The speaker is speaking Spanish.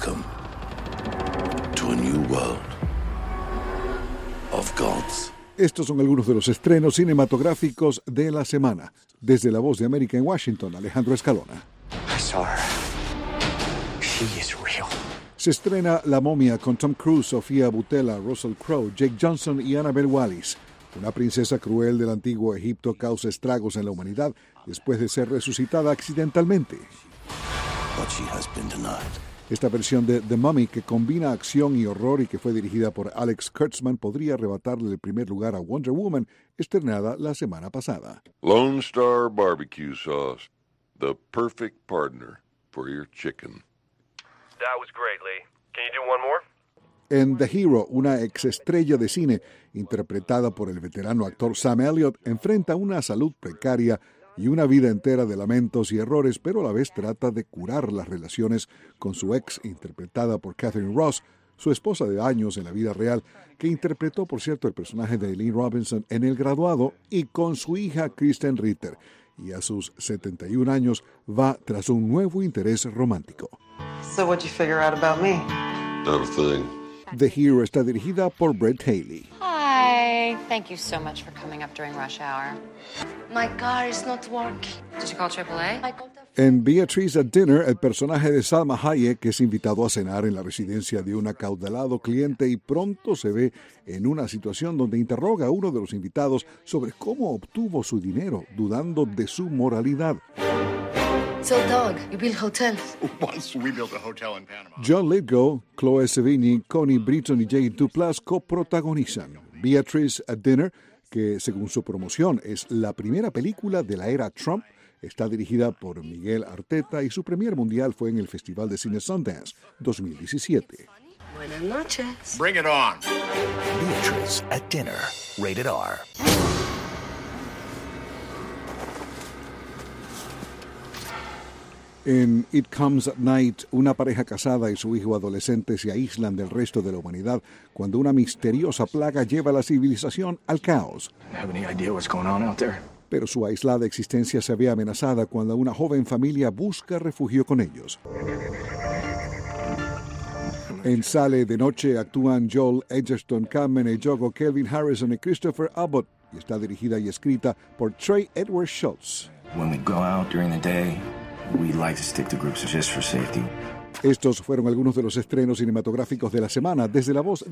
Welcome to a new world of gods. Estos son algunos de los estrenos cinematográficos de la semana. Desde La Voz de América en Washington, Alejandro Escalona. I saw her. She is real. Se estrena La Momia con Tom Cruise, Sofía Boutella, Russell Crowe, Jake Johnson y Annabelle Wallis. Una princesa cruel del antiguo Egipto causa estragos en la humanidad después de ser resucitada accidentalmente. But she has been denied. Esta versión de The Mummy, que combina acción y horror y que fue dirigida por Alex Kurtzman, podría arrebatarle el primer lugar a Wonder Woman, estrenada la semana pasada. Lone Star Barbecue Sauce, the perfect partner for your chicken. That was great, Lee. Can you do one more? En The Hero, una exestrella de cine, interpretada por el veterano actor Sam Elliott, enfrenta una salud precaria y una vida entera de lamentos y errores, pero a la vez trata de curar las relaciones con su ex, interpretada por Catherine Ross, su esposa de años en la vida real, que interpretó, por cierto, el personaje de Eileen Robinson en El Graduado, y con su hija Kristen Ritter, y a sus 71 años va tras un nuevo interés romántico. So what'd you figure out about me? Not a thing. The Hero está dirigida por Brett Haley. Hi. Thank you so much for coming up during rush hour. My car is not working. Did you call AAA? I called the... En Beatrice at Dinner, el personaje de Salma Hayek es invitado a cenar en la residencia de un acaudalado cliente y pronto se ve en una situación donde interroga a uno de los invitados sobre cómo obtuvo su dinero, dudando de su moralidad. So, dog, you build hotels. Once we built a hotel in Panama. John Lithgow, Chloe Sevigny, Connie Britton y Jake Duplass coprotagonizan Beatrice at Dinner, que según su promoción es la primera película de la era Trump. Está dirigida por Miguel Arteta y su premier mundial fue en el Festival de Cine Sundance 2017. Buenas noches. Bring it on. Beatrice at Dinner, rated R. En It Comes at Night, una pareja casada y su hijo adolescente se aíslan del resto de la humanidad cuando una misteriosa plaga lleva a la civilización al caos. Have any idea what's going on out there? Pero su aislada existencia se ve amenazada cuando una joven familia busca refugio con ellos. En Sale de Noche actúan Joel Edgerton, Carmen Ejogo, Kelvin Harrison y Christopher Abbott, y está dirigida y escrita por Trey Edward Schultz. When we go out during the day, we like to stick to groups just for safety. Estos fueron algunos de los estrenos cinematográficos de la semana. Desde La Voz